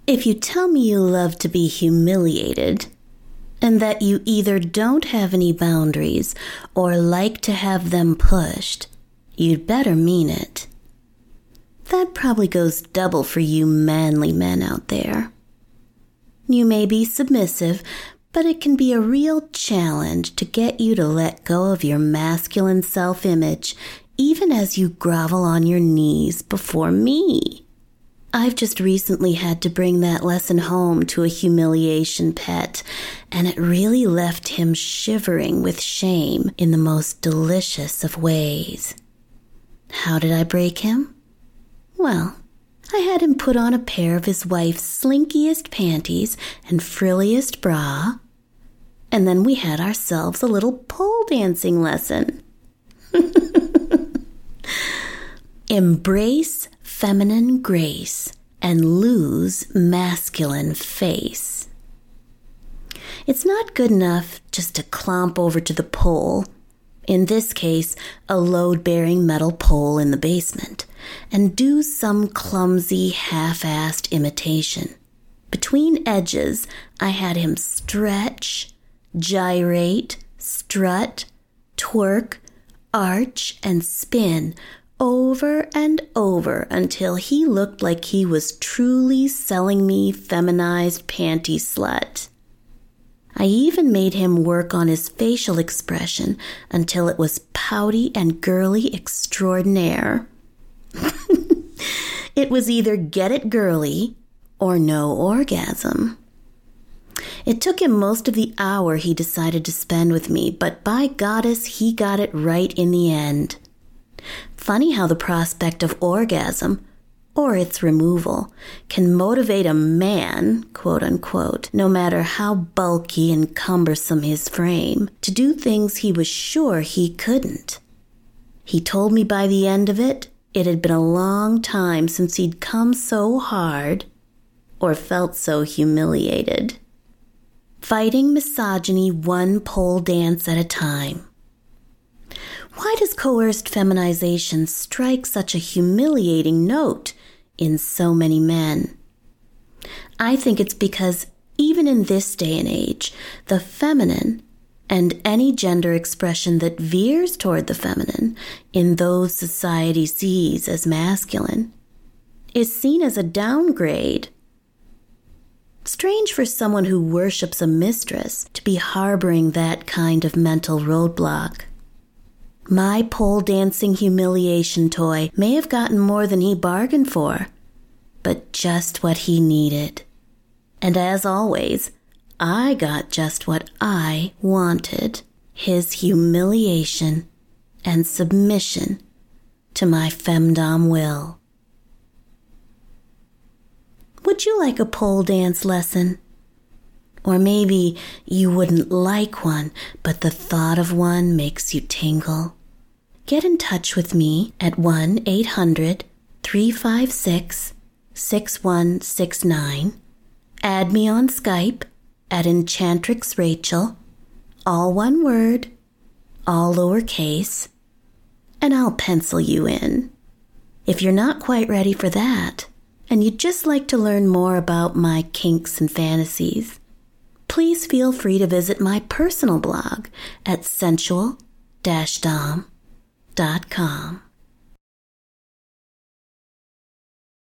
If you tell me you love to be humiliated, and that you either don't have any boundaries or like to have them pushed, you'd better mean it. That probably goes double for you manly men out there. You may be submissive, but it can be a real challenge to get you to let go of your masculine self-image, even as you grovel on your knees before me. I've just recently had to bring that lesson home to a humiliation pet, and it really left him shivering with shame in the most delicious of ways. How did I break him? Well, I had him put on a pair of his wife's slinkiest panties and frilliest bra, and then we had ourselves a little pole dancing lesson. Embrace feminine grace and lose masculine face. It's not good enough just to clomp over to the pole, in this case, a load-bearing metal pole in the basement, and do some clumsy, half-assed imitation. Between edges, I had him stretch, gyrate, strut, twerk, arch, and spin over and over until he looked like he was truly selling me feminized panty slut. I even made him work on his facial expression until it was pouty and girly extraordinaire. It was either get it girly or no orgasm. It took him most of the hour he decided to spend with me, but by goddess, he got it right in the end. Funny how the prospect of orgasm, or its removal, can motivate a man, quote unquote, no matter how bulky and cumbersome his frame, to do things he was sure he couldn't. He told me by the end of it, it had been a long time since he'd come so hard or felt so humiliated. Fighting misogyny one pole dance at a time. Why does coerced feminization strike such a humiliating note in so many men? I think it's because even in this day and age, the feminine, and any gender expression that veers toward the feminine in those society sees as masculine, is seen as a downgrade. Strange for someone who worships a mistress to be harboring that kind of mental roadblock. My pole dancing humiliation toy may have gotten more than he bargained for, but just what he needed. And as always, I got just what I wanted, his humiliation and submission to my femdom will. Would you like a pole dance lesson? Or maybe you wouldn't like one, but the thought of one makes you tingle. Get in touch with me at 1-800-356-6169. Add me on Skype at Enchantrix Rachel, all one word, all lowercase, and I'll pencil you in. If you're not quite ready for that, and you'd just like to learn more about my kinks and fantasies, please feel free to visit my personal blog at sensual-dom.com.